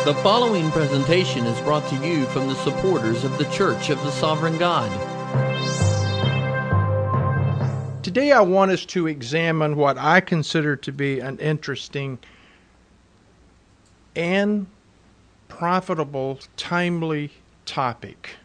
The following presentation is brought to you from the supporters of the Church of the Sovereign God. Today I want us to examine what I consider to be an interesting and profitable, timely topic.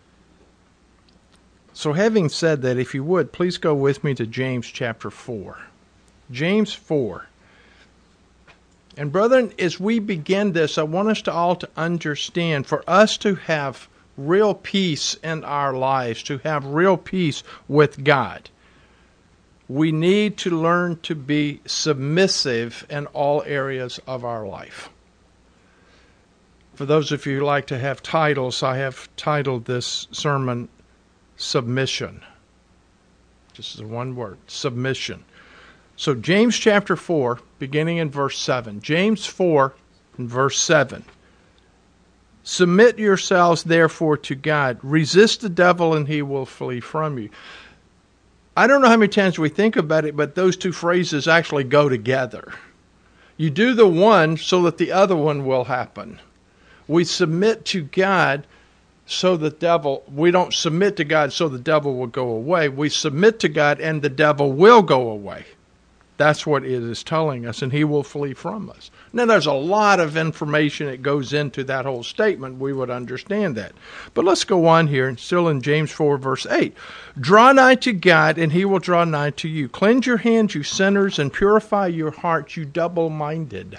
So having said that, if you would, please go with me to James chapter 4. James 4. And brethren, as we begin this, I want us to all to understand, for us to have real peace in our lives, to have real peace with God, we need to learn to be submissive in all areas of our life. For those of you who like to have titles, I have titled this sermon, Submission. Just as one word, submission. So James chapter 4, beginning in verse 7. James 4 and verse 7. Submit yourselves therefore to God. Resist the devil and he will flee from you. I don't know how many times we think about it, but those two phrases actually go together. You do the one so that the other one will happen. We submit to God so we don't submit to God so the devil will go away. We submit to God and the devil will go away. That's what it is telling us, and he will flee from us. Now, there's a lot of information that goes into that whole statement. We would understand that. But let's go on here, still in James 4, verse 8. Draw nigh to God, and he will draw nigh to you. Cleanse your hands, you sinners, and purify your hearts, you double-minded.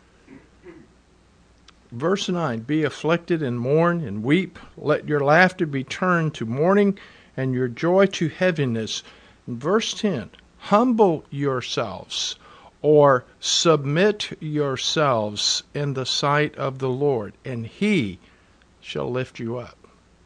Verse 9, be afflicted and mourn and weep. Let your laughter be turned to mourning and your joy to heaviness. And verse 10, humble yourselves or submit yourselves in the sight of the Lord, and he shall lift you up.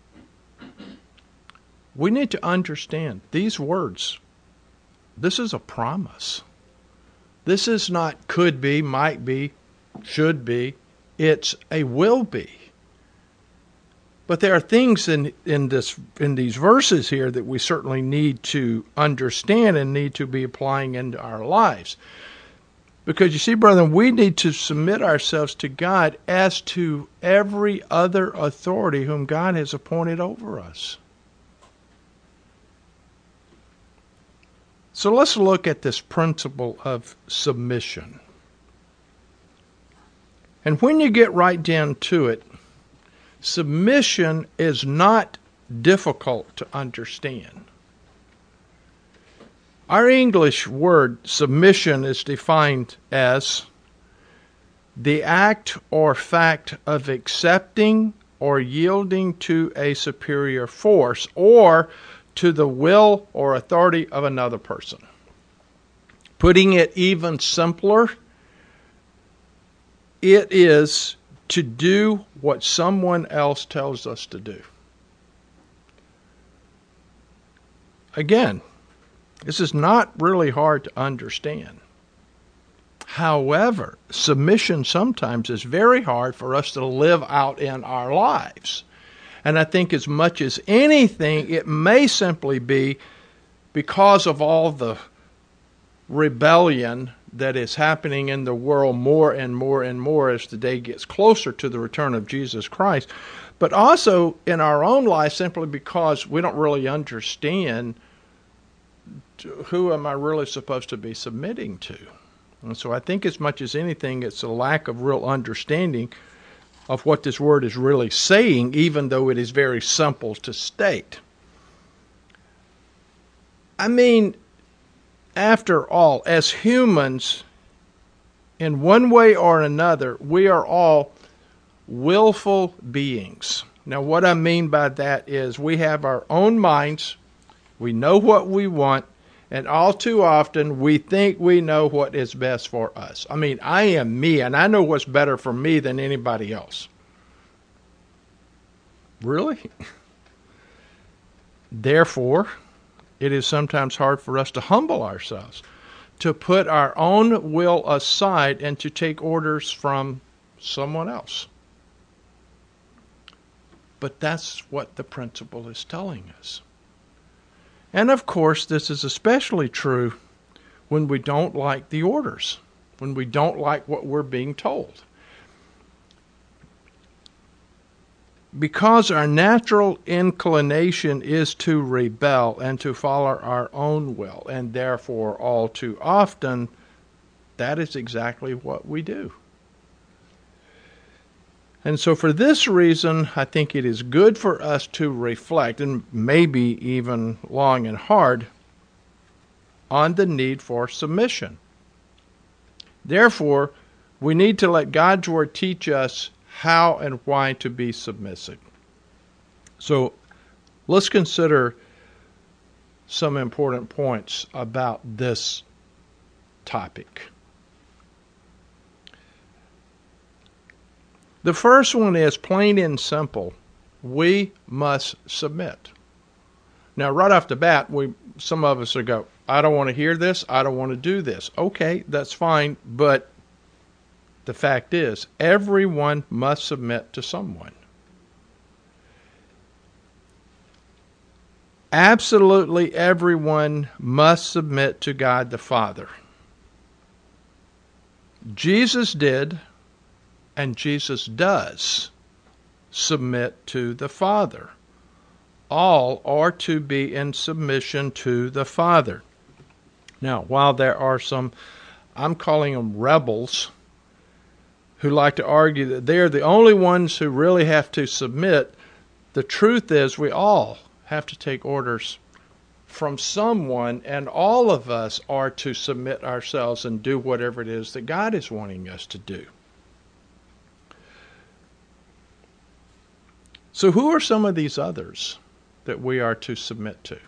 We need to understand these words. This is a promise. This is not could be, might be, should be. It's a will be. But there are things in these verses here that we certainly need to understand and need to be applying into our lives. Because you see, brethren, we need to submit ourselves to God as to every other authority whom God has appointed over us. So let's look at this principle of submission. And when you get right down to it, submission is not difficult to understand. Our English word submission is defined as the act or fact of accepting or yielding to a superior force or to the will or authority of another person. Putting it even simpler, it is to do what someone else tells us to do. Again, this is not really hard to understand. However, submission sometimes is very hard for us to live out in our lives. And I think as much as anything, it may simply be because of all the rebellion that is happening in the world more and more and more as the day gets closer to the return of Jesus Christ, but also in our own life simply because we don't really understand who am I really supposed to be submitting to. And so I think as much as anything, it's a lack of real understanding of what this word is really saying, even though it is very simple to state. I mean, after all, as humans, in one way or another, we are all willful beings. Now, what I mean by that is we have our own minds, we know what we want, and all too often we think we know what is best for us. I mean, I am me, and I know what's better for me than anybody else. Really? Therefore, it is sometimes hard for us to humble ourselves, to put our own will aside and to take orders from someone else. But that's what the principle is telling us. And of course, this is especially true when we don't like the orders, when we don't like what we're being told. because our natural inclination is to rebel and to follow our own will, and therefore all too often that is exactly what we do. And so for this reason, I think it is good for us to reflect, and maybe even long and hard, on the need for submission. Therefore, we need to let God's Word teach us how and why to be submissive. So let's consider some important points about this topic. The first one is plain and simple. We must submit. Now, right off the bat, some of us will go, I don't want to hear this. I don't want to do this. Okay, that's fine. But the fact is, everyone must submit to someone. Absolutely everyone must submit to God the Father. Jesus did, and Jesus does submit to the Father. All are to be in submission to the Father. Now, while there are some, I'm calling them rebels, who like to argue that they're the only ones who really have to submit, the truth is we all have to take orders from someone, and all of us are to submit ourselves and do whatever it is that God is wanting us to do. So who are some of these others that we are to submit to?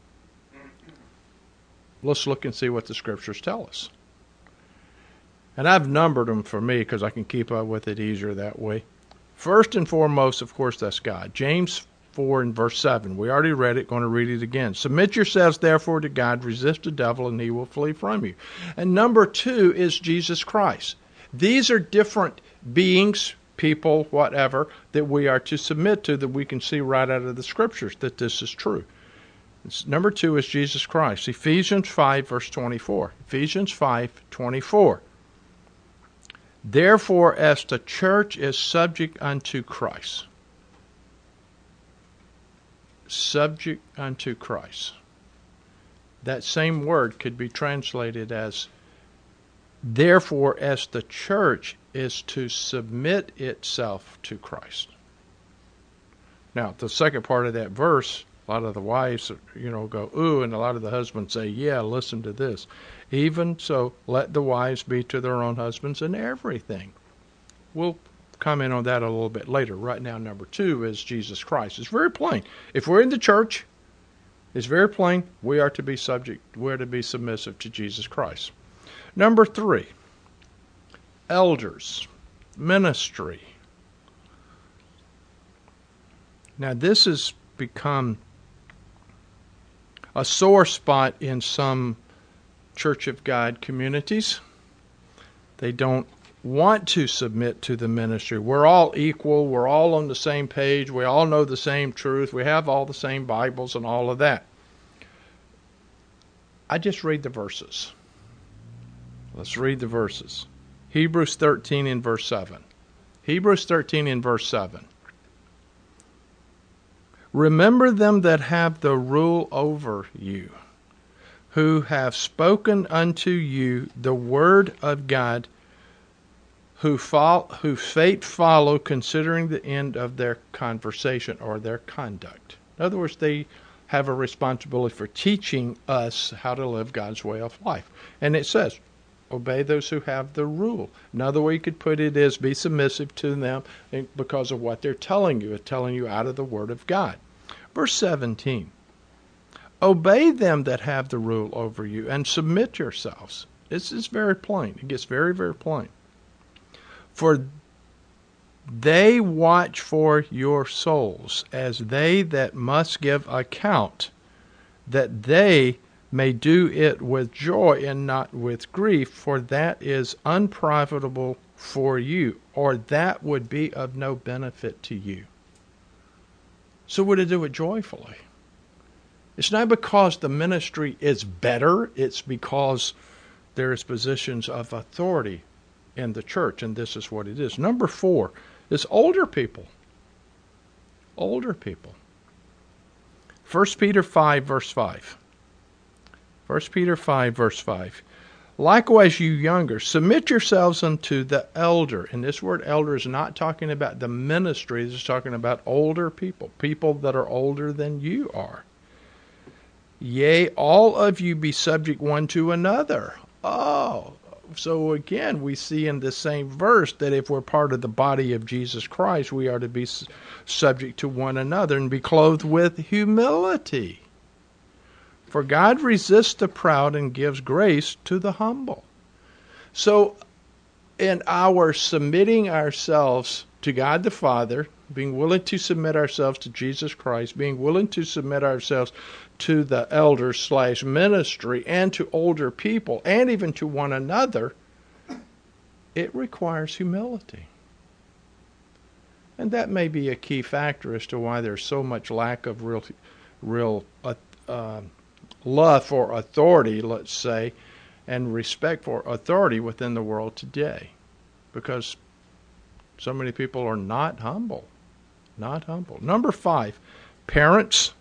Let's look and see what the Scriptures tell us. And I've numbered them for me because I can keep up with it easier that way. First and foremost, of course, that's God. James 4 and verse 7. We already read it, going to read it again. Submit yourselves therefore to God, resist the devil, and he will flee from you. And number 2 is Jesus Christ. These are different beings, people, whatever, that we are to submit to, that we can see right out of the Scriptures that this is true. Number 2 is Jesus Christ. Ephesians 5, verse 24. Ephesians 5:24. Therefore, as the church is subject unto Christ. Subject unto Christ. That same word could be translated as, therefore, as the church is to submit itself to Christ. Now, the second part of that verse, a lot of the wives, go, ooh, and a lot of the husbands say, yeah, listen to this. Even so, let the wives be to their own husbands in everything. We'll comment on that a little bit later. Right now, number 2 is Jesus Christ. It's very plain. If we're in the church, it's very plain. We are to be submissive to Jesus Christ. Number 3, elders, ministry. Now, this has become a sore spot in some Church of God communities. They don't want to submit to the ministry. We're all equal. We're all on the same page. We all know the same truth. We have all the same Bibles and all of that. I just read the verses. Let's read the verses. Hebrews 13 and verse 7. Hebrews 13 and verse 7. Remember them that have the rule over you, who have spoken unto you the word of God, who fate follow, considering the end of their conversation or their conduct. In other words, they have a responsibility for teaching us how to live God's way of life. And it says, obey those who have the rule. Another way you could put it is be submissive to them because of what they're telling you. It's telling you out of the Word of God. Verse 17. Obey them that have the rule over you and submit yourselves. This is very plain. It gets very, very plain. For they watch for your souls as they that must give account, that they may do it with joy and not with grief, for that is unprofitable for you, or that would be of no benefit to you. So we're to do it joyfully. It's not because the ministry is better, it's because there is positions of authority in the church, and this is what it is. Number 4 is older people. Older people. 1 Peter 5, verse 5. 1 Peter 5, verse 5. Likewise, you younger, submit yourselves unto the elder. And this word elder is not talking about the ministry. This is talking about older people, people that are older than you are. Yea, all of you be subject one to another. Oh, so again, we see in this same verse that if we're part of the body of Jesus Christ, we are to be subject to one another and be clothed with humility. For God resists the proud and gives grace to the humble. So in our submitting ourselves to God the Father, being willing to submit ourselves to Jesus Christ, being willing to submit ourselves to the elders/ministry and to older people and even to one another, it requires humility. And that may be a key factor as to why there's so much lack of real love for authority, let's say, and respect for authority within the world today. Because so many people are not humble. Not humble. Number 5, parents.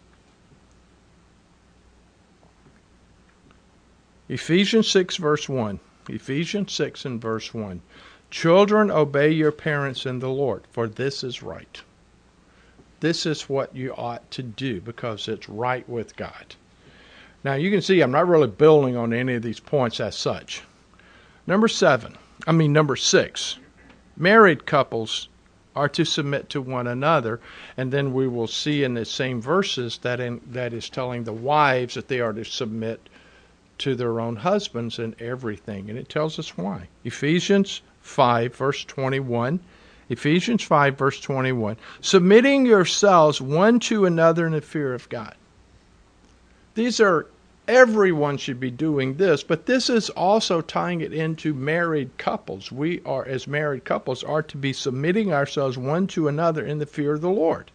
Ephesians 6, verse 1. Ephesians 6 and verse 1. Children, obey your parents in the Lord, for this is right. This is what you ought to do because it's right with God. Now, you can see I'm not really building on any of these points as such. Number 6. Married couples are to submit to one another, and then we will see in the same verses that is telling the wives that they are to submit to their own husbands in everything, and it tells us why. Ephesians 5, verse 21. Ephesians 5, verse 21. Submitting yourselves one to another in the fear of God. Everyone should be doing this, but this is also tying it into married couples. We are, as married couples, are to be submitting ourselves one to another in the fear of the Lord.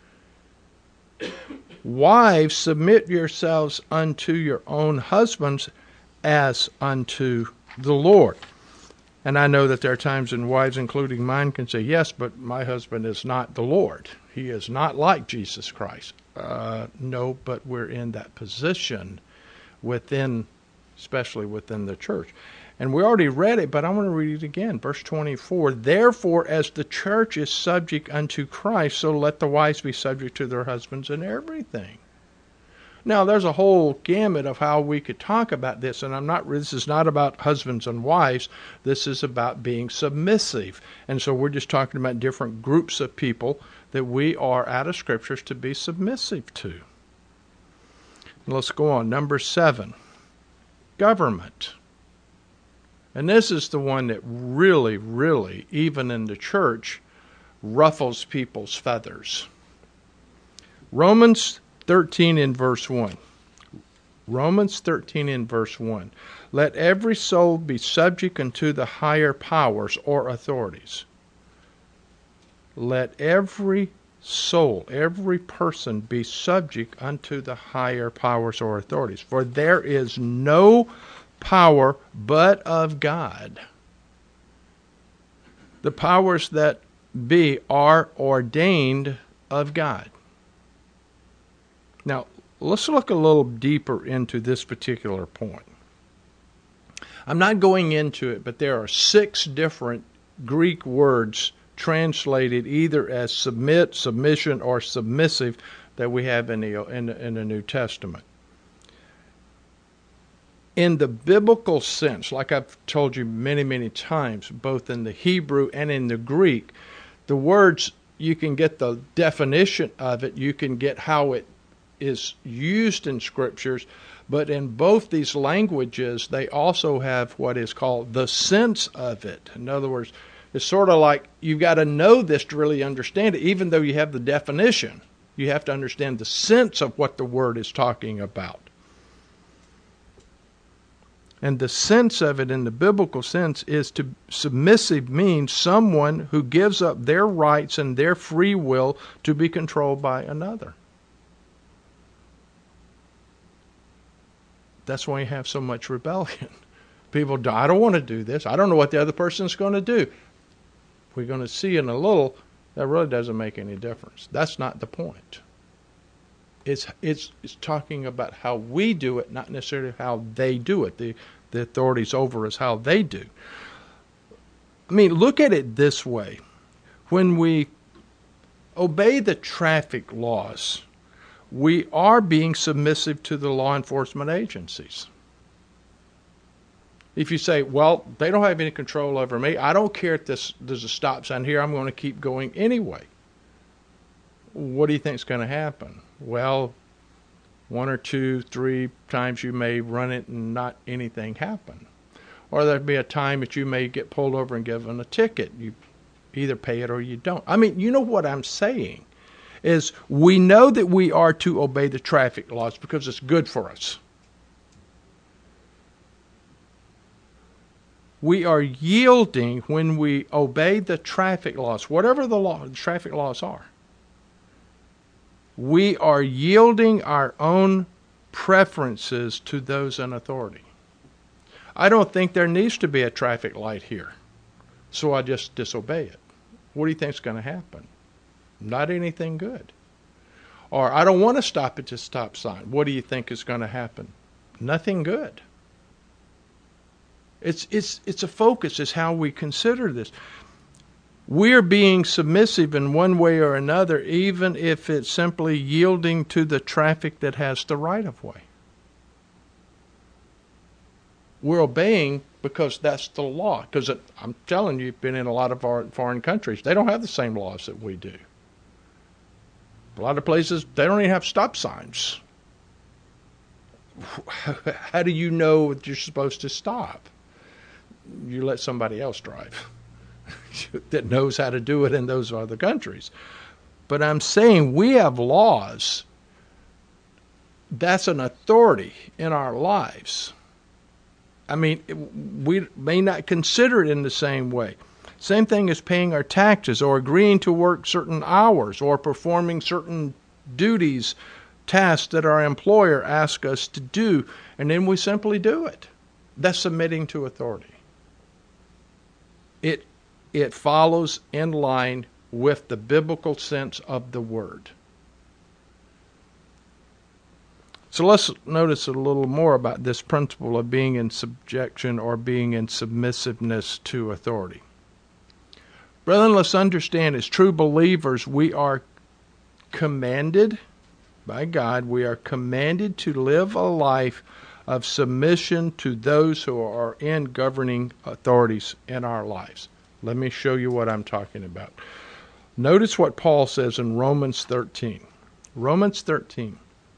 Wives, submit yourselves unto your own husbands as unto the Lord. And I know that there are times when wives, including mine, can say, yes, but my husband is not the Lord. He is not like Jesus Christ. No, but we're in that position especially within the church. And we already read it, but I want to read it again. Verse 24, therefore, as the church is subject unto Christ, so let the wives be subject to their husbands in everything. Now, there's a whole gamut of how we could talk about this, and this is not about husbands and wives. This is about being submissive. And so we're just talking about different groups of people that we are out of Scriptures to be submissive to. Let's go on. Number 7, government. And this is the one that really, really, even in the church, ruffles people's feathers. Romans 13 in verse 1. Romans 13 in verse 1. Let every soul be subject unto the higher powers or authorities. Let every soul, every person be subject unto the higher powers or authorities. For there is no power but of God. The powers that be are ordained of God. Now, let's look a little deeper into this particular point. I'm not going into it, but there are 6 different Greek words translated either as submit, submission, or submissive that we have in the New Testament. In the biblical sense, like I've told you many, many times, both in the Hebrew and in the Greek, the words, you can get the definition of it, you can get how it is used in Scriptures, but in both these languages, they also have what is called the sense of it. In other words, it's sort of like you've got to know this to really understand it, even though you have the definition. You have to understand the sense of what the word is talking about. And the sense of it in the biblical sense is to submissive means someone who gives up their rights and their free will to be controlled by another. That's why you have so much rebellion. People, I don't want to do this. I don't know what the other person's going to do. We're going to see in a little That really doesn't make any difference. That's not the point. It's talking about how we do it, not necessarily how they do it. The authorities over us, how they do. I mean, look at it this way. When we obey the traffic laws, we are being submissive to the law enforcement agencies. If you say, well, they don't have any control over me, I don't care if there's a stop sign here, I'm going to keep going anyway. What do you think is going to happen? Well, 1 or 2, 3 times you may run it and not anything happen. Or there'd be a time that you may get pulled over and given a ticket. You either pay it or you don't. I mean, you know what I'm saying is we know that we are to obey the traffic laws because it's good for us. We are yielding when we obey the traffic laws, whatever the traffic laws are. We are yielding our own preferences to those in authority. I don't think there needs to be a traffic light here, so I just disobey it. What do you think is going to happen? Not anything good. Or I don't want to stop at the stop sign. What do you think is going to happen? Nothing good. It's a focus. It's how we consider this. We're being submissive in one way or another, even if it's simply yielding to the traffic that has the right of way. We're obeying because that's the law. Because I'm telling you, you've been in a lot of our foreign countries. They don't have the same laws that we do. A lot of places, they don't even have stop signs. How do you know that you're supposed to stop? You let somebody else drive that knows how to do it in those other countries. But I'm saying we have laws. That's an authority in our lives. I mean, we may not consider it in the same way. Same thing as paying our taxes or agreeing to work certain hours or performing certain duties, tasks that our employer asks us to do, and then we simply do it. That's submitting to authority. It follows in line with the biblical sense of the word. So let's notice a little more about this principle of being in subjection or being in submissiveness to authority. Brethren, let's understand as true believers, we are commanded by God, we are commanded to live a life of submission to those who are in governing authorities in our lives. Let me show you what I'm talking about. Notice what Paul says in Romans 13. Romans 13.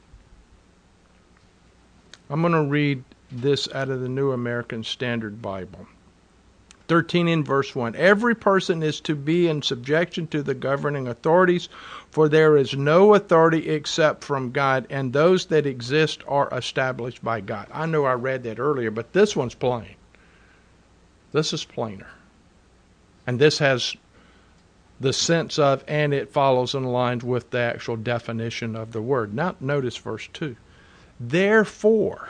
I'm going to read this out of the New American Standard Bible. 13 in verse 1. Every person is to be in subjection to the governing authorities, for there is no authority except from God, and those that exist are established by God. I know I read that earlier, but this one's plain. This is plainer. And this has the sense of, and it follows in line with the actual definition of the word. Now notice verse 2. Therefore,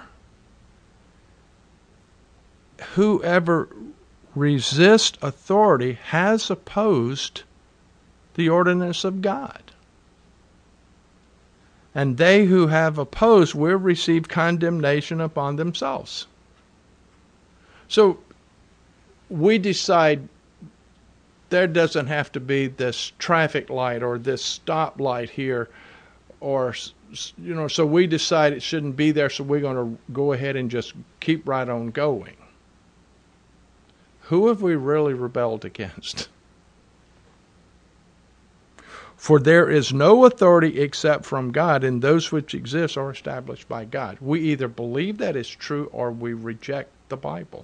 whoever resists authority has opposed the ordinance of God. And they who have opposed will receive condemnation upon themselves. So we decide there doesn't have to be this traffic light or this stop light here, or, you know, so we decide it shouldn't be there, so we're going to go ahead and just keep right on going. Who have we really rebelled against? For there is no authority except from God, and those which exist are established by God. We either believe that is true or we reject the Bible.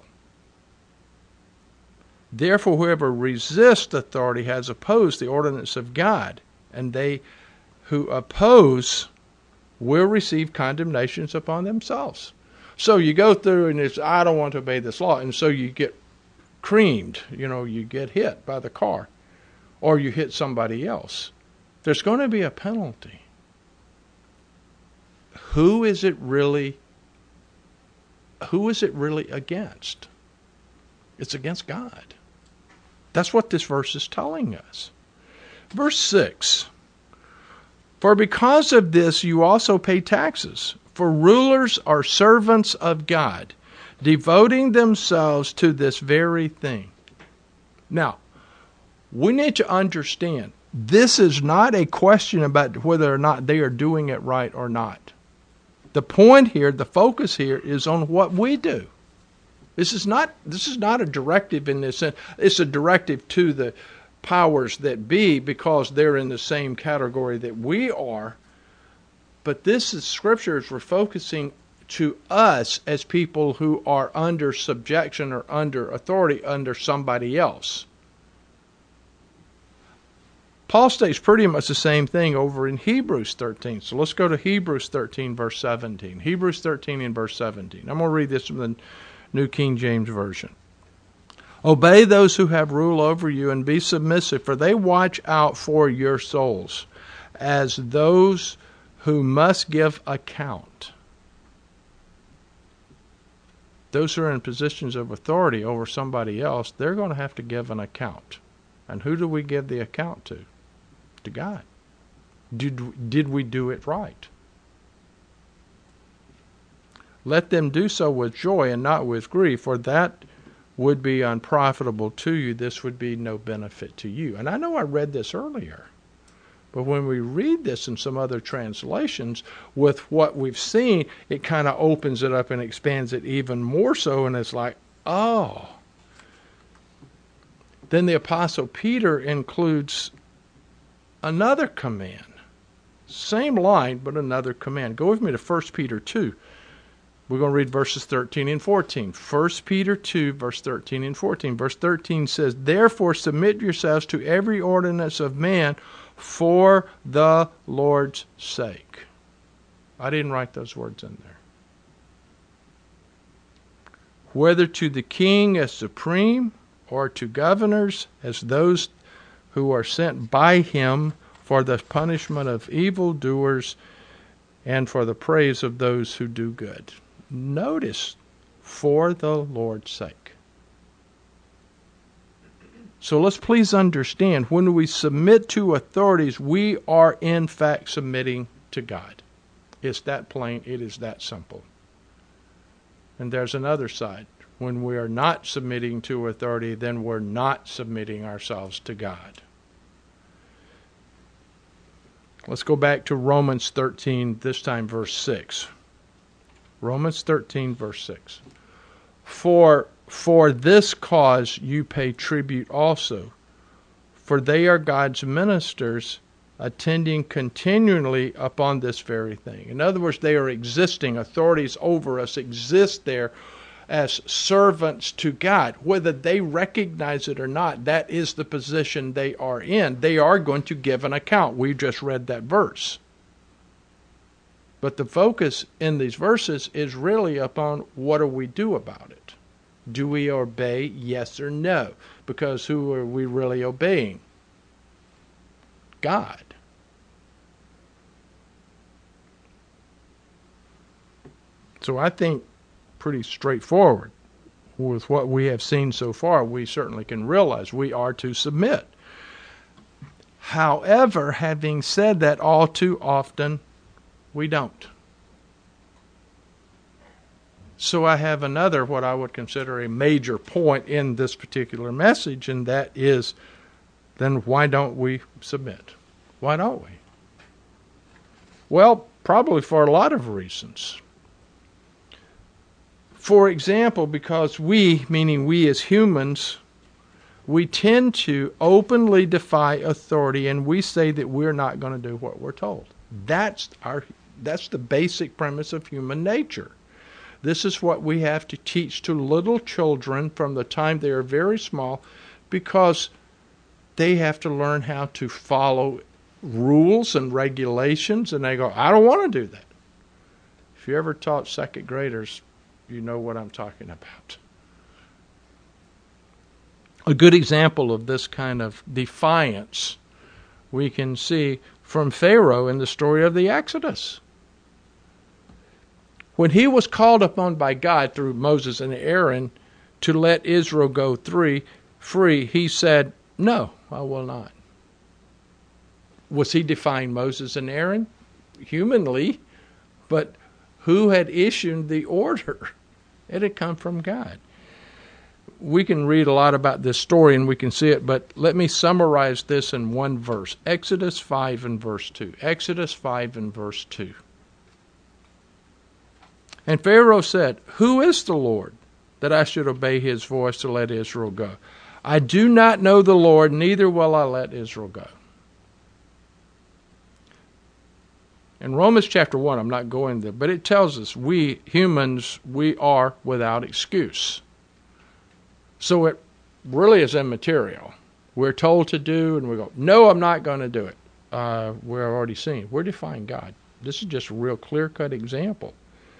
Therefore, whoever resists authority has opposed the ordinance of God, and they who oppose will receive condemnations upon themselves. So you go through and it's, I don't want to obey this law, and so you get creamed, you get hit by the car, or you hit somebody else. There's going to be a penalty. Who is it really against? It's against God. That's what this verse is telling us. Verse 6. For because of this you also pay taxes, for rulers are servants of God, devoting themselves to this very thing. Now, we need to understand, this is not a question about whether or not they are doing it right or not. The point here, the focus here, is on what we do. This is not a directive in this sense. It's a directive to the powers that be because they're in the same category that we are. But this is scriptures we're focusing to us as people who are under subjection or under authority under somebody else. Paul states pretty much the same thing over in Hebrews 13. So let's go to Hebrews 13, verse 17. Hebrews 13 and verse 17. I'm going to read this from the New King James Version. Obey those who have rule over you and be submissive, for they watch out for your souls as those who must give account. Those who are in positions of authority over somebody else, they're going to have to give an account. And who do we give the account to? To God. Did we do it right? Let them do so with joy and not with grief, for that would be unprofitable to you. This would be no benefit to you. And I know I read this earlier, but when we read this in some other translations, with what we've seen, it kind of opens it up and expands it even more so, and it's like, oh. Then the Apostle Peter includes another command. Same line, but another command. Go with me to 1 Peter 2. We're going to read verses 13 and 14. 1 Peter 2, verse 13 and 14. Verse 13 says, therefore submit yourselves to every ordinance of man for the Lord's sake. I didn't write those words in there. Whether to the king as supreme, or to governors as those who are sent by him for the punishment of evildoers and for the praise of those who do good. Notice, for the Lord's sake. So let's please understand, when we submit to authorities, we are in fact submitting to God. It's that plain, it is that simple. And there's another side. When we are not submitting to authority, then we're not submitting ourselves to God. Let's go back to Romans 13, this time verse 6. Romans 13, verse 6. For this cause you pay tribute also, for they are God's ministers, attending continually upon this very thing. In other words, they are existing. Authorities over us exist there as servants to God. Whether they recognize it or not, that is the position they are in. They are going to give an account. We just read that verse. But the focus in these verses is really upon what do we do about it? Do we obey, yes or no? Because who are we really obeying? God. So I think pretty straightforward with what we have seen so far, we certainly can realize we are to submit. However, having said that, all too often we don't. So I have another, what I would consider a major point in this particular message, and that is, then why don't we submit? Why don't we? Well, probably for a lot of reasons. For example, because we, meaning we as humans, we tend to openly defy authority, and we say that we're not going to do what we're told. That's the basic premise of human nature. This is what we have to teach to little children from the time they are very small, because they have to learn how to follow rules and regulations, and they go, I don't want to do that. If you ever taught second graders, you know what I'm talking about. A good example of this kind of defiance we can see from Pharaoh in the story of the Exodus. When he was called upon by God through Moses and Aaron to let Israel go free, he said, no, I will not. Was he defying Moses and Aaron? Humanly, but who had issued the order? It had come from God. We can read a lot about this story and we can see it, but let me summarize this in one verse. Exodus 5 and verse 2. Exodus 5 and verse 2. And Pharaoh said, "Who is the Lord, that I should obey his voice to let Israel go? I do not know the Lord, neither will I let Israel go." In Romans chapter 1, I'm not going there, but it tells us we humans, we are without excuse. So it really is immaterial. We're told to do, and we go, no, I'm not going to do it. We're already seeing. We're defying God. This is just a real clear-cut example.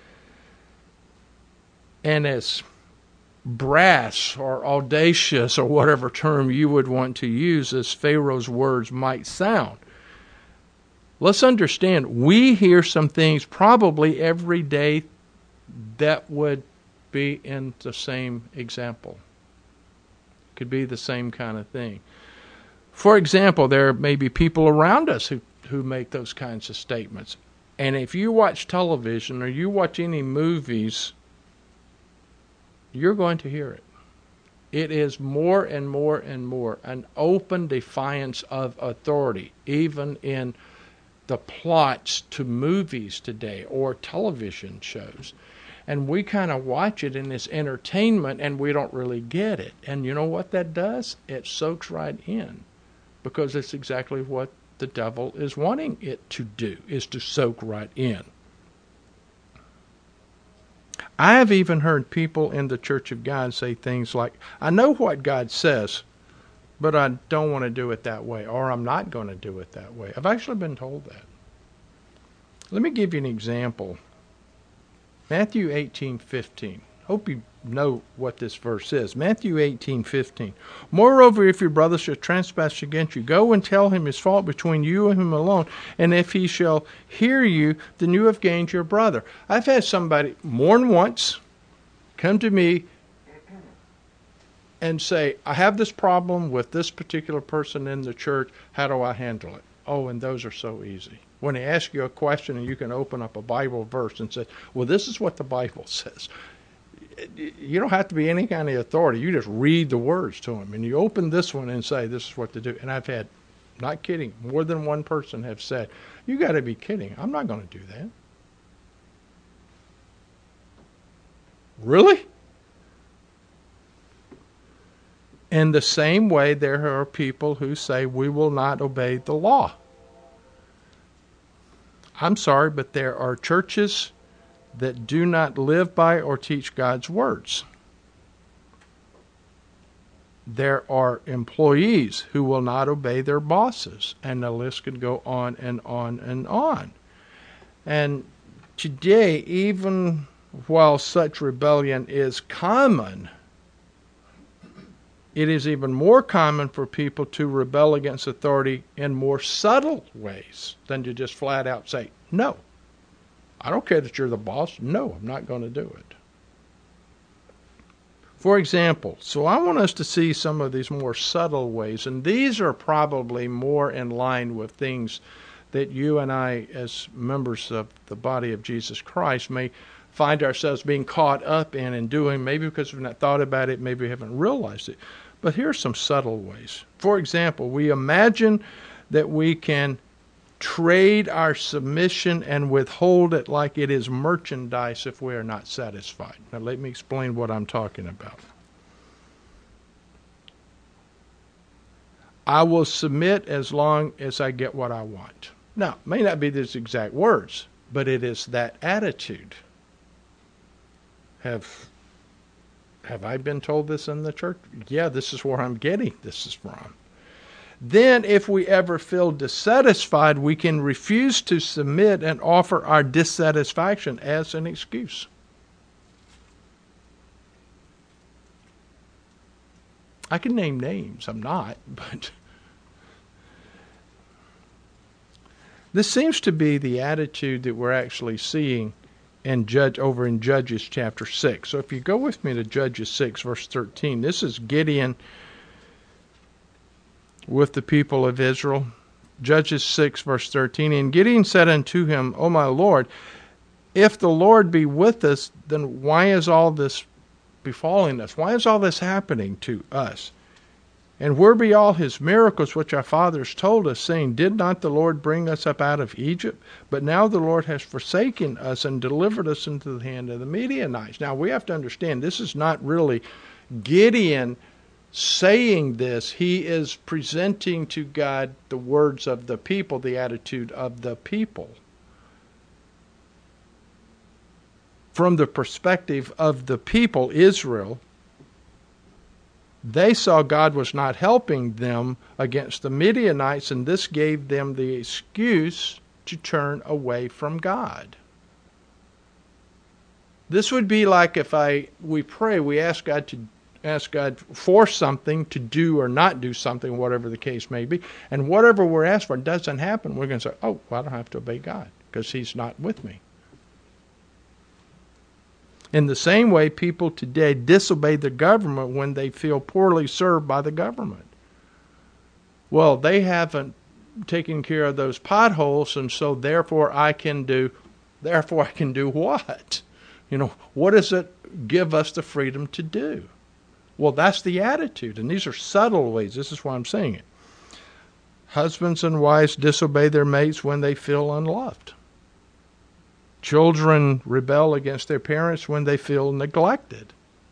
And as brass or audacious or whatever term you would want to use as Pharaoh's words might sound, let's understand, we hear some things probably every day that would be in the same example. Could be the same kind of thing. For example, there may be people around us who make those kinds of statements. And if you watch television or you watch any movies, you're going to hear it. It is more and more and more an open defiance of authority, even in the plots to movies today or television shows. And we kind of watch it in this entertainment and we don't really get it. And you know what that does? It soaks right in, because it's exactly what the devil is wanting it to do, is to soak right in. I have even heard people in the Church of God say things like, I know what God says, but I don't want to do it that way, or I'm not going to do it that way. I've actually been told that. Let me give you an example. Matthew 18:15. Hope you know what this verse is. Matthew 18:15. Moreover, if your brother shall trespass against you, go and tell him his fault between you and him alone. And if he shall hear you, then you have gained your brother. I've had somebody more than once come to me and say, I have this problem with this particular person in the church. How do I handle it? Oh, and those are so easy. When they ask you a question and you can open up a Bible verse and say, well, this is what the Bible says. You don't have to be any kind of authority. You just read the words to them. And you open this one and say, this is what to do. And I've had, not kidding, more than one person have said, you got to be kidding. I'm not going to do that. Really? In the same way, there are people who say we will not obey the law. I'm sorry, but there are churches that do not live by or teach God's words. There are employees who will not obey their bosses, and the list could go on and on and on. And today, even while such rebellion is common, it is even more common for people to rebel against authority in more subtle ways than to just flat out say, no, I don't care that you're the boss. No, I'm not going to do it. For example, so I want us to see some of these more subtle ways, and these are probably more in line with things that you and I, as members of the body of Jesus Christ, may find ourselves being caught up in and doing, maybe because we've not thought about it, maybe we haven't realized it. But here are some subtle ways. For example, we imagine that we can trade our submission and withhold it like it is merchandise if we are not satisfied. Now let me explain what I'm talking about. I will submit as long as I get what I want. Now, it may not be these exact words, but it is that attitude. Have I been told this in the church? Yeah, this is where I'm getting this is from. Then, if we ever feel dissatisfied, we can refuse to submit and offer our dissatisfaction as an excuse. I can name names. I'm not, but this seems to be the attitude that we're actually seeing over in Judges chapter 6. So if you go with me to Judges 6, verse 13, this is Gideon with the people of Israel. Judges 6, verse 13. And Gideon said unto him, O my Lord, if the Lord be with us, then why is all this befalling us? Why is all this happening to us? And where be all his miracles which our fathers told us, saying, Did not the Lord bring us up out of Egypt? But now the Lord has forsaken us and delivered us into the hand of the Midianites. Now we have to understand, this is not really Gideon saying this. He is presenting to God the words of the people, the attitude of the people, from the perspective of the people, Israel. They saw God was not helping them against the Midianites, and this gave them the excuse to turn away from God. This would be like if we pray, we ask God for something to do or not do something, whatever the case may be, and whatever we're asked for doesn't happen. We're going to say, oh, well, I don't have to obey God because he's not with me. In the same way, people today disobey the government when they feel poorly served by the government. Well, they haven't taken care of those potholes, and so therefore I can do what? What does it give us the freedom to do? Well, that's the attitude, and these are subtle ways. This is why I'm saying it. Husbands and wives disobey their mates when they feel unloved. Children rebel against their parents when they feel neglected.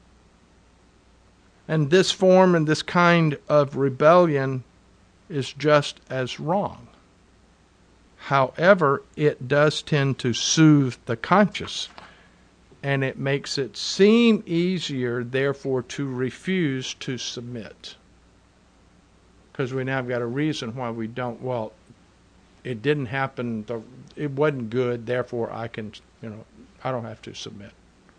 And this form and this kind of rebellion is just as wrong. However, it does tend to soothe the conscience, and it makes it seem easier, therefore, to refuse to submit. Because we now have got a reason why we don't. Well, it didn't happen, it wasn't good, therefore I don't have to submit.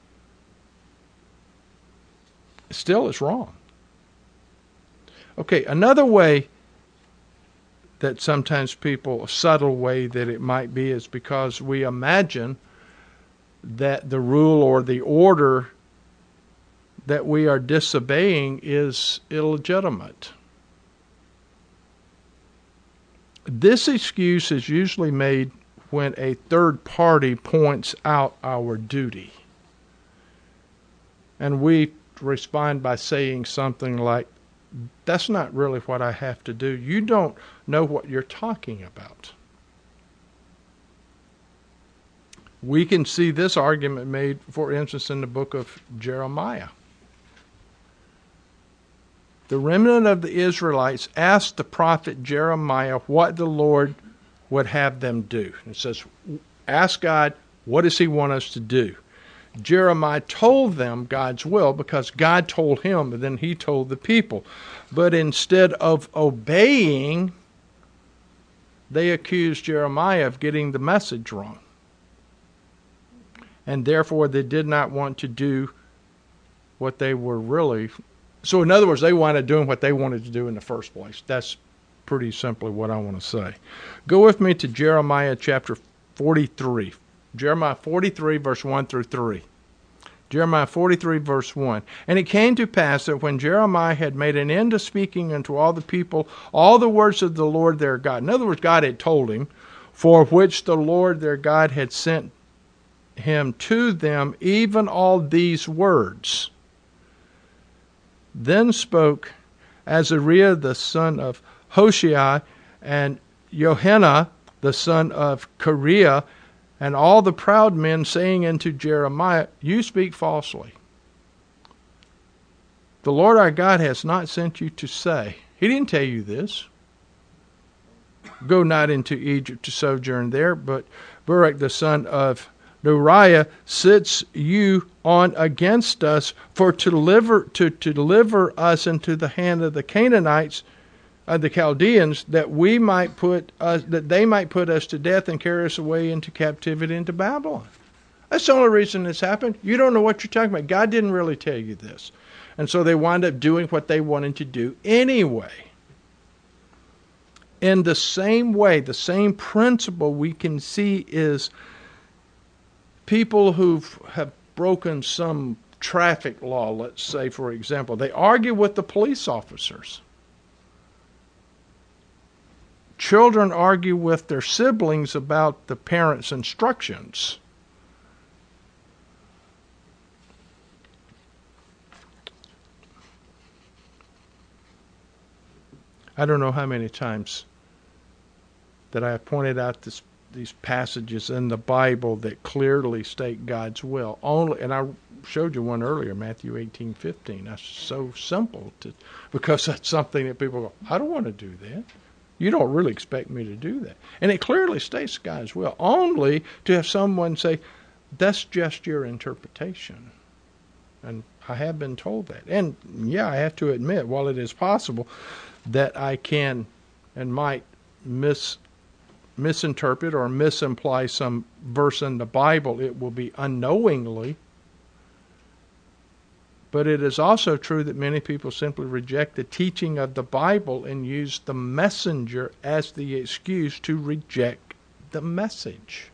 Still, it's wrong. Okay, another way that sometimes a subtle way that it might be is because we imagine that the rule or the order that we are disobeying is illegitimate. This excuse is usually made when a third party points out our duty. And we respond by saying something like, that's not really what I have to do. You don't know what you're talking about. We can see this argument made, for instance, in the book of Jeremiah. The remnant of the Israelites asked the prophet Jeremiah what the Lord would have them do. It says, ask God, what does he want us to do? Jeremiah told them God's will because God told him, and then he told the people. But instead of obeying, they accused Jeremiah of getting the message wrong. And therefore they did not want to do what they were really. So in other words, they wanted doing what they wanted to do in the first place. That's pretty simply what I want to say. Go with me to Jeremiah chapter 43. Jeremiah 43, verse 1 through 3. Jeremiah 43, verse 1. And it came to pass that when Jeremiah had made an end of speaking unto all the people all the words of the Lord their God. In other words, God had told him, for which the Lord their God had sent him to them, even all these words. Then spoke Azariah the son of Hoshea, and Johanna the son of Kareah, and all the proud men, saying unto Jeremiah, you speak falsely. The Lord our God has not sent you to say. He didn't tell you this. Go not into Egypt to sojourn there, but Barak the son of Neriah sits you on against us for to deliver us into the hand of the Canaanites, the Chaldeans, that they might put us to death and carry us away into captivity into Babylon. That's the only reason this happened. You don't know what you're talking about. God didn't really tell you this. And so they wind up doing what they wanted to do anyway. In the same way, the same principle we can see is people who have broken some traffic law, let's say, for example, they argue with the police officers. children argue with their siblings about the parents' instructions. I don't know how many times that I have pointed out these passages in the Bible that clearly state God's will. And I showed you one earlier, Matthew 18:15. That's so simple because that's something that people go, I don't want to do that. You don't really expect me to do that. And it clearly states God's will, only to have someone say, that's just your interpretation. And I have been told that. And yeah, I have to admit, while it is possible that I can and might misinterpret or misimply some verse in the Bible, it will be unknowingly. But it is also true that many people simply reject the teaching of the Bible and use the messenger as the excuse to reject the message.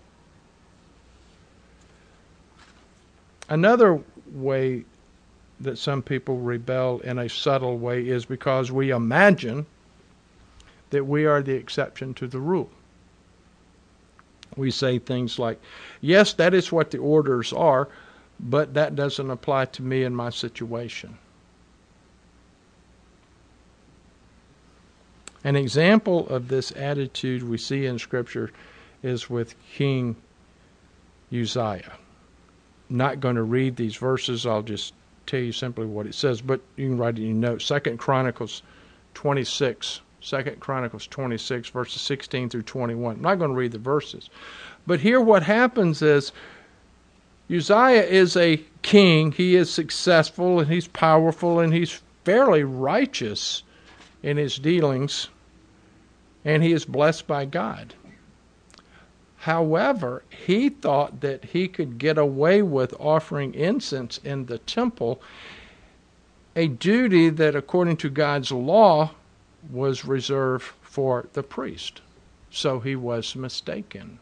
Another way that some people rebel in a subtle way is because we imagine that we are the exception to the rule. We say things like, yes, that is what the orders are, but that doesn't apply to me in my situation. An example of this attitude we see in Scripture is with King Uzziah. I'm not going to read these verses. I'll just tell you simply what it says, but you can write it in your notes. 2 Chronicles 26, verses 16 through 21. I'm not going to read the verses. But here what happens is Uzziah is a king. He is successful, and he's powerful, and he's fairly righteous in his dealings, and he is blessed by God. However, he thought that he could get away with offering incense in the temple, a duty that, according to God's law, was reserved for the priest. So he was mistaken.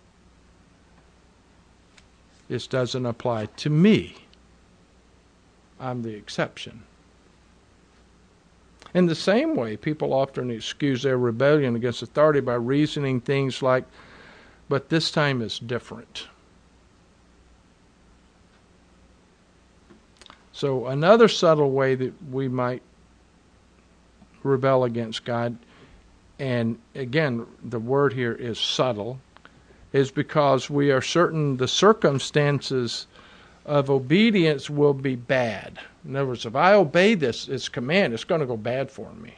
This doesn't apply to me. I'm the exception. In the same way, people often excuse their rebellion against authority by reasoning things like, but this time is different. So another subtle way that we might rebel against God, and again, the word here is subtle, is because we are certain the circumstances of obedience will be bad. In other words, if I obey this command, it's going to go bad for me.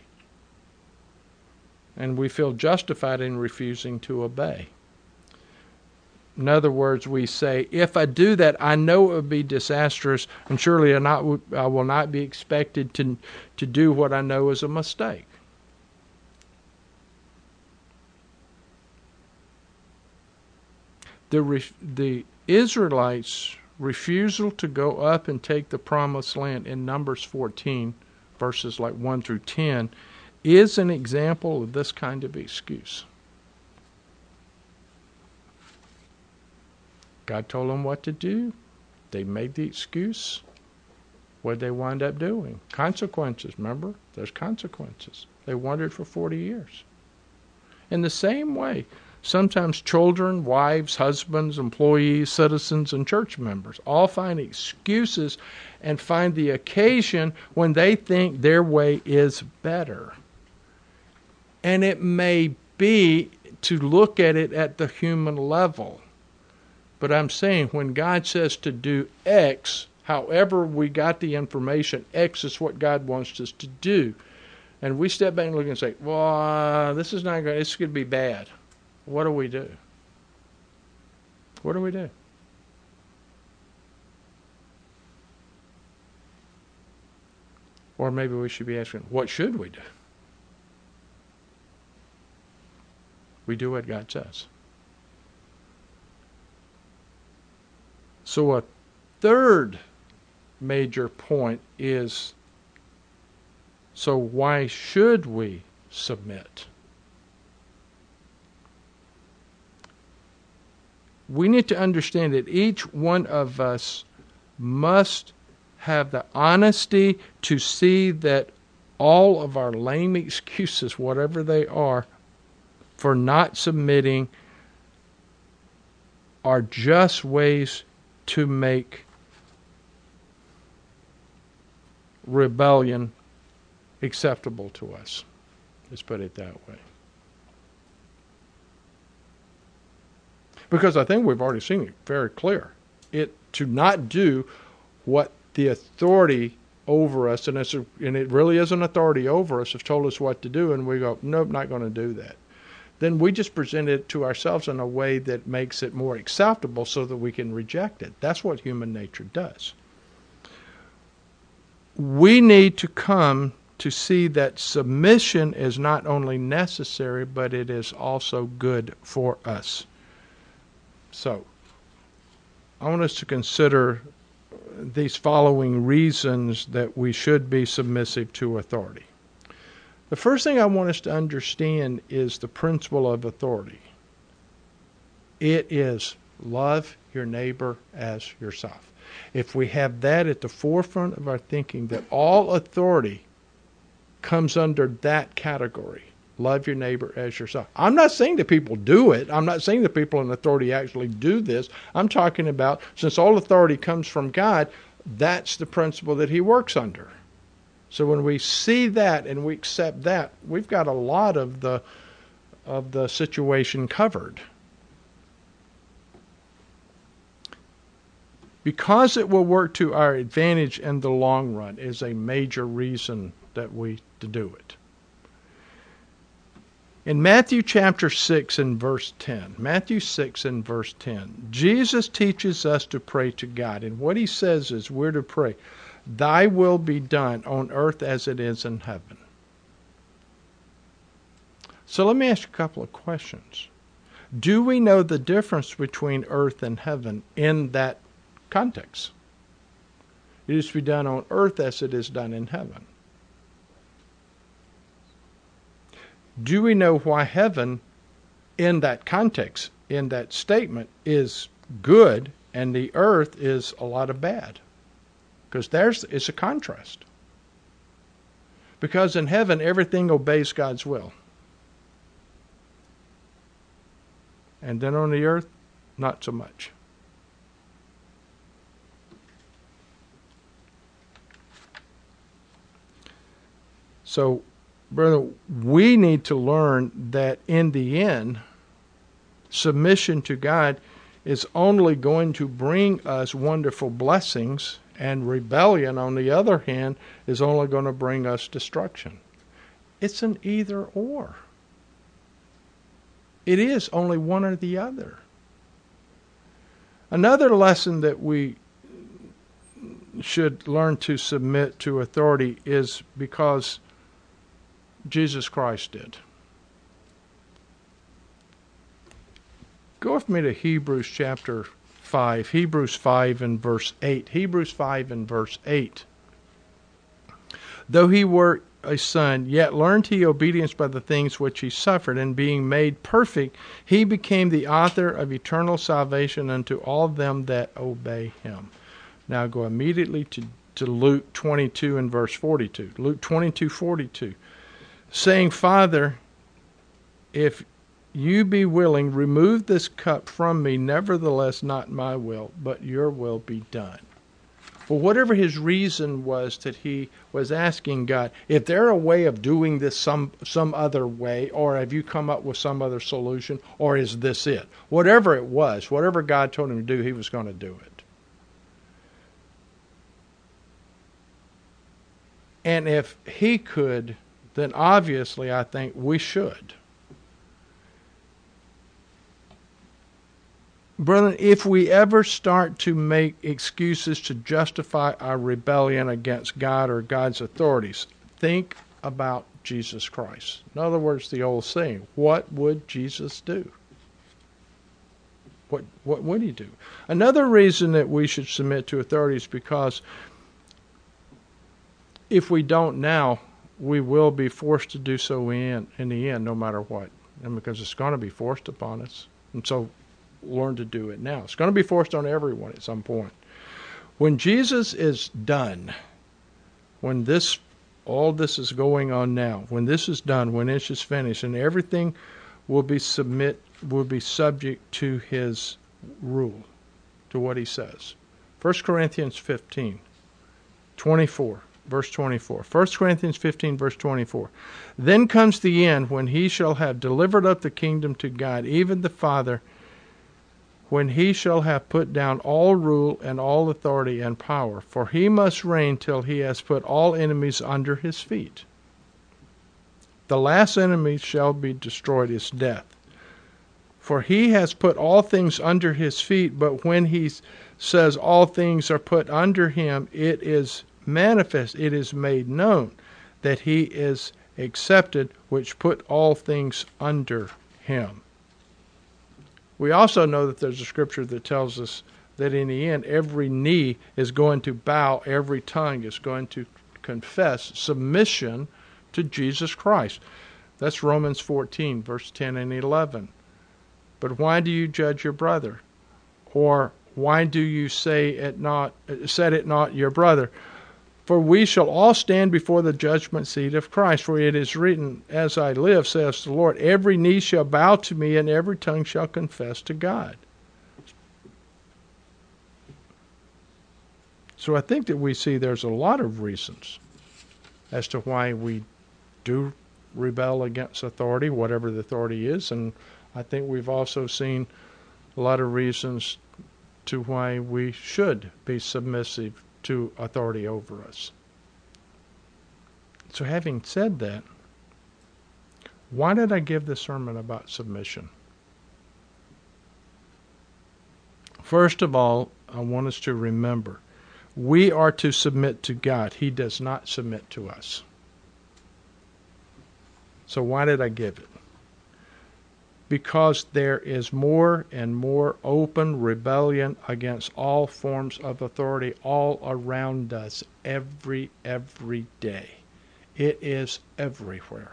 And we feel justified in refusing to obey. In other words, we say, if I do that, I know it would be disastrous, and surely I will not be expected to do what I know is a mistake. The Israelites' refusal to go up and take the promised land in Numbers 14, verses like 1 through 10, is an example of this kind of excuse. God told them what to do. They made the excuse. What did they wind up doing? Consequences, remember? There's consequences. They wandered for 40 years. In the same way, sometimes children, wives, husbands, employees, citizens, and church members all find excuses and find the occasion when they think their way is better. And it may be to look at it at the human level. But I'm saying when God says to do X, however we got the information, X is what God wants us to do. And we step back and look and say, well, this is not good. It's going to be bad. What do we do? What do we do? Or maybe we should be asking, what should we do? We do what God says. So a third major point is, so why should we submit? We need to understand that each one of us must have the honesty to see that all of our lame excuses, whatever they are for not submitting are just ways to make rebellion acceptable to us. Let's put it that way. Because I think we've already seen it very clear. To not do what the authority over us, and it really is an authority over us, has told us what to do, and we go, nope, not going to do that. Then we just present it to ourselves in a way that makes it more acceptable so that we can reject it. That's what human nature does. We need to come to see that submission is not only necessary, but it is also good for us. So, I want us to consider these following reasons that we should be submissive to authority. The first thing I want us to understand is the principle of authority. It is love your neighbor as yourself. If we have that at the forefront of our thinking, that all authority comes under that category, love your neighbor as yourself. I'm not saying that people do it. I'm not saying that people in authority actually do this. I'm talking about, since all authority comes from God, that's the principle that he works under. So when we see that and we accept that, we've got a lot of the situation covered. Because it will work to our advantage in the long run is a major reason that we to do it. In Matthew chapter 6 and verse 10, Matthew 6 and verse 10, Jesus teaches us to pray to God. And what he says is we're to pray, thy will be done on earth as it is in heaven. So let me ask you a couple of questions. Do we know the difference between earth and heaven in that context? It is to be done on earth as it is done in heaven. Do we know why heaven, in that context, in that statement, is good and the earth is a lot of bad? Because it's a contrast. Because in heaven, everything obeys God's will. And then on the earth, not so much. So, brother, we need to learn that in the end, submission to God is only going to bring us wonderful blessings, and rebellion, on the other hand, is only going to bring us destruction. It's an either or. It is only one or the other. Another lesson that we should learn to submit to authority is because Jesus Christ did. Go with me to Hebrews chapter 5. Hebrews 5 and verse 8. Hebrews 5 and verse 8. Though he were a son, yet learned he obedience by the things which he suffered, and being made perfect, he became the author of eternal salvation unto all them that obey him. Now go immediately to Luke 22 and verse 42. Luke 22:42. Saying, Father, if you be willing, remove this cup from me, nevertheless not my will, but your will be done. For whatever his reason was that he was asking God, if there a way of doing this some other way, or have you come up with some other solution, or is this it? Whatever it was, whatever God told him to do, he was going to do it. And if he could, then obviously I think we should. Brethren, if we ever start to make excuses to justify our rebellion against God or God's authorities, think about Jesus Christ. In other words, the old saying, what would Jesus do? What would he do? Another reason that we should submit to authorities is because if we don't now, we will be forced to do so in the end, no matter what. And because it's going to be forced upon us. And so learn to do it now. It's going to be forced on everyone at some point. When Jesus is done, when all this is going on now, when this is done, when it's just finished, and everything will be subject to his rule, to what he says. 1 Corinthians 15, 24, verse 24. 1 Corinthians 15, verse 24. Then comes the end, when he shall have delivered up the kingdom to God, even the Father, when he shall have put down all rule and all authority and power. For he must reign till he has put all enemies under his feet. The last enemy shall be destroyed is death. For he has put all things under his feet, but when he says all things are put under him, it is manifest, it is made known that he is accepted, which put all things under him. We also know that there's a scripture that tells us that in the end, every knee is going to bow, every tongue is going to confess submission to Jesus Christ. That's Romans 14, verse 10 and 11. But why do you judge your brother? Or why do you set it not your brother? For we shall all stand before the judgment seat of Christ. For it is written, as I live, says the Lord, every knee shall bow to me, and every tongue shall confess to God. So I think that we see there's a lot of reasons as to why we do rebel against authority, whatever the authority is. And I think we've also seen a lot of reasons to why we should be submissive to authority over us. So having said that, why did I give this sermon about submission? First of all, I want us to remember, we are to submit to God. He does not submit to us. So why did I give it? Because there is more and more open rebellion against all forms of authority all around us every day. It is everywhere.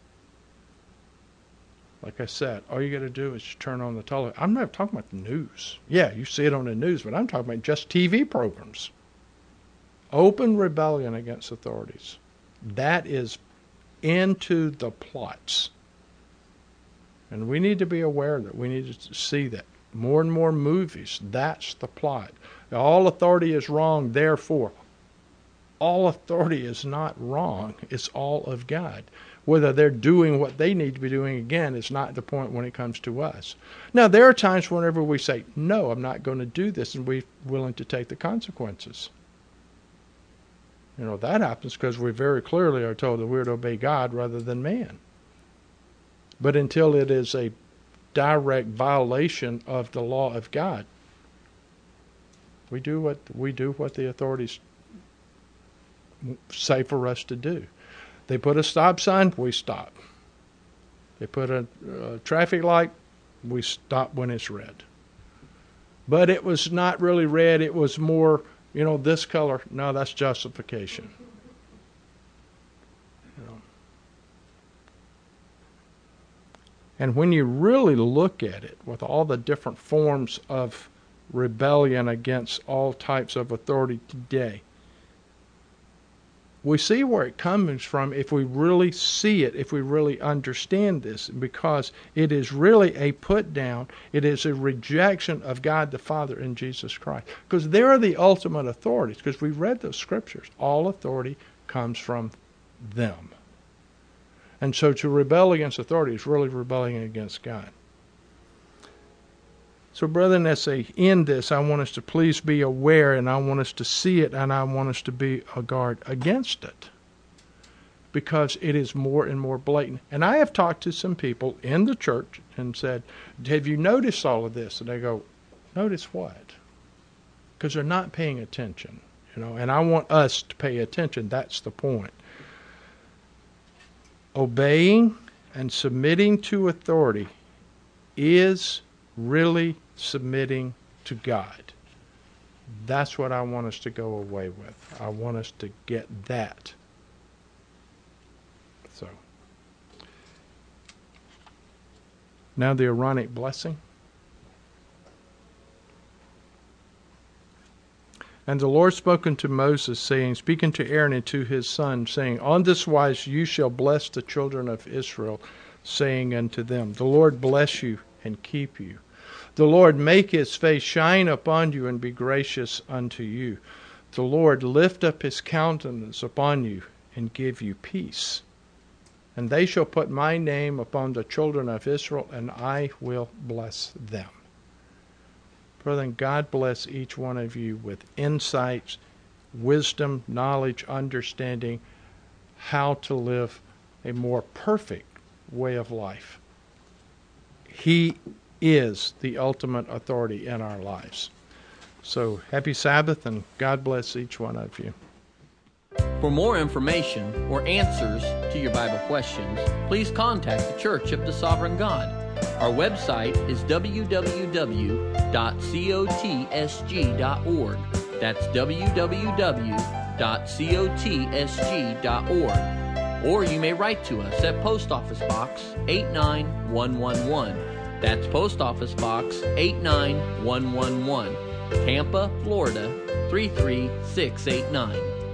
Like I said, all you got to do is turn on the television. I'm not talking about the news. Yeah, you see it on the news, but I'm talking about just TV programs. Open rebellion against authorities. That is into the plots. And we need to be aware of that. We need to see that. More and more movies, that's the plot. All authority is wrong, therefore. All authority is not wrong. It's all of God. Whether they're doing what they need to be doing, again, is not the point when it comes to us. Now, there are times whenever we say, no, I'm not going to do this, and we're willing to take the consequences. You know, that happens because we very clearly are told that we're to obey God rather than man. But until it is a direct violation of the law of God, we do what the authorities say for us to do. They put a stop sign, we stop. They put a traffic light, we stop when it's red. But it was not really red, it was more, this color. No, that's justification. And when you really look at it, with all the different forms of rebellion against all types of authority today, we see where it comes from if we really see it, if we really understand this, because it is really a put down, it is a rejection of God the Father and Jesus Christ. Because they are the ultimate authorities, because we read those scriptures. All authority comes from them. And so to rebel against authority is really rebelling against God. So, brethren, as I end this, I want us to please be aware, and I want us to see it, and I want us to be on guard against it, because it is more and more blatant. And I have talked to some people in the church and said, have you noticed all of this? And they go, notice what? Because they're not paying attention, and I want us to pay attention. That's the point. Obeying and submitting to authority is really submitting to God. That's what I want us to go away with. I want us to get that. So, now the Aaronic blessing. And the Lord spoke unto Moses, saying, speaking to Aaron and to his son, saying, on this wise you shall bless the children of Israel saying unto them, The Lord bless you and keep you. The Lord make his face shine upon you and be gracious unto you. The Lord lift up his countenance upon you and give you peace. And they shall put my name upon the children of Israel, and I will bless them. Brethren, God bless each one of you with insights, wisdom, knowledge, understanding, how to live a more perfect way of life. He is the ultimate authority in our lives. So happy Sabbath, and God bless each one of you. For more information or answers to your Bible questions, please contact the Church of the Sovereign God. Our website is www.cotsg.org. That's www.cotsg.org. Or you may write to us at Post Office Box 89111. That's Post Office Box 89111, Tampa, Florida 33689.